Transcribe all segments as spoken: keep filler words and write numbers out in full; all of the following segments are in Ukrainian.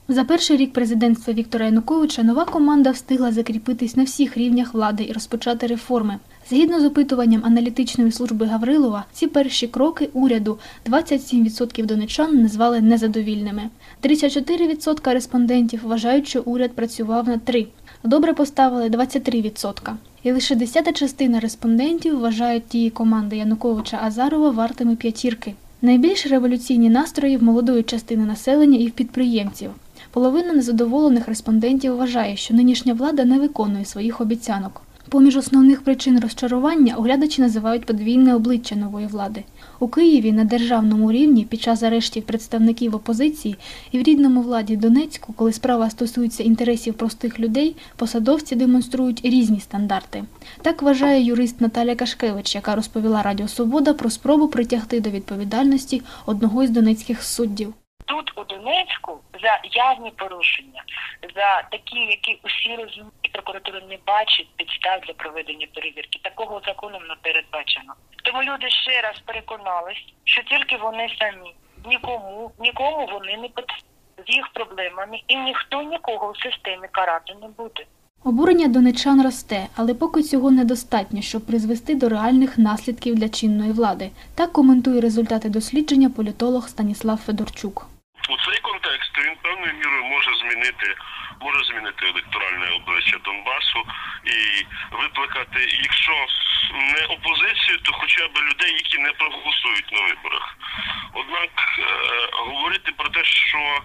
За перший рік президентства Віктора Януковича нова команда встигла закріпитись на всіх рівнях влади і розпочати реформи. Згідно з опитуванням аналітичної служби Гаврилова, ці перші кроки уряду двадцять сім відсотків донеччан назвали незадовільними. тридцять чотири відсотки респондентів вважають, що уряд працював на три. Добре поставили двадцять три відсотки. І лише десята частина респондентів вважають дії команди Януковича-Азарова вартими п'ятірки. Найбільш революційні настрої в молодої частини населення і в підприємців. Половина незадоволених респондентів вважає, що нинішня влада не виконує своїх обіцянок. Поміж основних причин розчарування оглядачі називають подвійне обличчя нової влади. У Києві на державному рівні під час арештів представників опозиції і в рідному владі Донецьку, коли справа стосується інтересів простих людей, посадовці демонструють різні стандарти. Так вважає юрист Наталя Кашкевич, яка розповіла Радіо Свобода про спробу притягти до відповідальності одного із донецьких суддів. Тут у Донецьку за явні порушення, за такі, які усі розуміють, і прокуратура не бачить підстав для проведення перевірки. Такого законом не передбачено. Тому люди ще раз переконались, що тільки вони самі, нікому, нікому вони не потрібні з їх проблемами, і ніхто нікого в системі карати не буде. Обурення донеччан росте, але поки цього недостатньо, щоб призвести до реальних наслідків для чинної влади. Так коментує результати дослідження політолог Станіслав Федорчук. У цей контекст він певною мірою може змінити, може змінити електоральне обличчя Донбасу і викликати, якщо не опозицію, то хоча б людей, які не проголосують на виборах. Однак е- говорити про те, що е-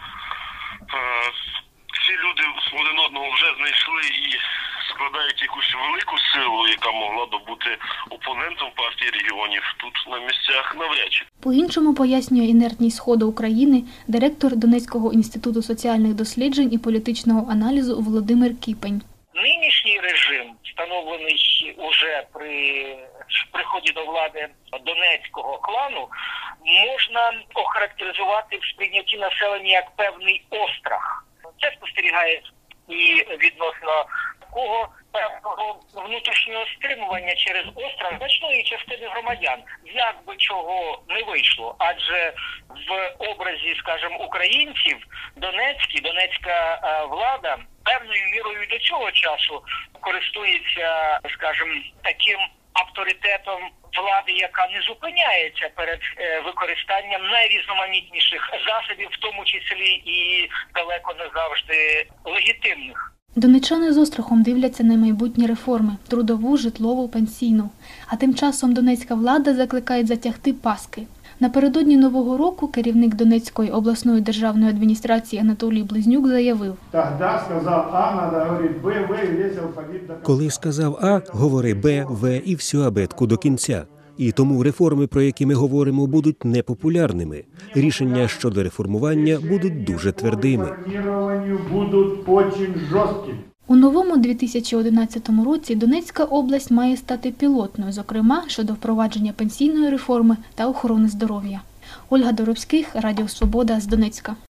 ці люди один одного вже знайшли і складають якусь велику силу, яка могла б бути опонентом партії регіонів, тут на місцях навряд чи. По-іншому пояснює інертність Сходу України директор Донецького інституту соціальних досліджень і політичного аналізу Володимир Кіпень. Нинішній режим, встановлений уже при приході до влади Донецького клану, можна охарактеризувати в сприйнятті населення як певний острах. Це спостерігає і відносно такого певного внутрішнього стримування через острах значної частини громадян. Як би чого не вийшло, адже в образі, скажімо, українців Донецький, донецька влада певною мірою до цього часу користується, скажімо, таким авторитетом влади, яка не зупиняється перед використанням найрізноманітніших засобів, в тому числі і далеко не завжди легітимних. Донеччани з острахом дивляться на майбутні реформи – трудову, житлову, пенсійну. А тим часом донецька влада закликає затягти паски. Напередодні Нового року керівник Донецької обласної державної адміністрації Анатолій Близнюк заявив: «Коли сказав А, говори Б, В і всю абетку до кінця. І тому реформи, про які ми говоримо, будуть непопулярними. Рішення щодо реформування будуть дуже твердими». У новому дві тисячі одинадцятому році Донецька область має стати пілотною, зокрема, щодо впровадження пенсійної реформи та охорони здоров'я. Ольга Доробських, Радіо Свобода з Донецька.